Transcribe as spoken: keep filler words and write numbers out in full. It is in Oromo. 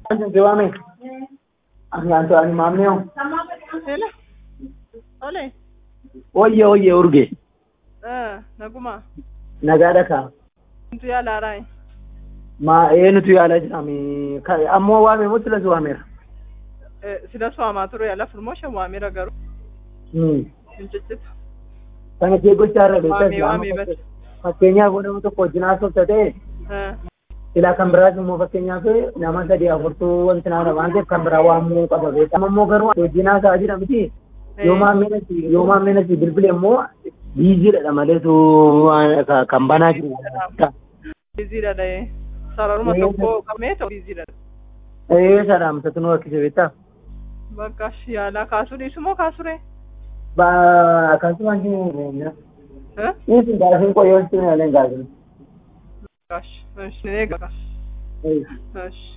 Giovame, anche anche mamma. Sela. Ole. Oye oye urge. Ah, naguma. Nagada ka. Ntu ya larai. Ma eh nutu ya laji ami kai amma wa me mutula zuwa mera. Eh, sida so amaturu ya la promotion wa mira garu. Hmm. Injected. Kana ke go chara be ta Wami wami bet. Fakkeenyaaf godhamu tokko wajjinaa sooftatee Ah. silaa kan biraas immoo fakkeenyaaf nama sadii afurtuu wanti naa waan ta'eef kan biraa waamuu qaba beekama immoo garuu wajjinaa isaa jira miti yoo maammina si yoo maammina si bilbile immoo biiziidha maleetu kan banaa jiru. Biiziidha dha. Sararuma tokko qabnee ta'u biiziidha. Eh saraamsa tunuu akkasii beektaa. Bakka yaala kaasuu dhiisu moo kaasure? Ba akkasumaan jiru. Eh? Ini gasin ko yon tuna len gasin. Gosh, ne gash. Eh. Gosh.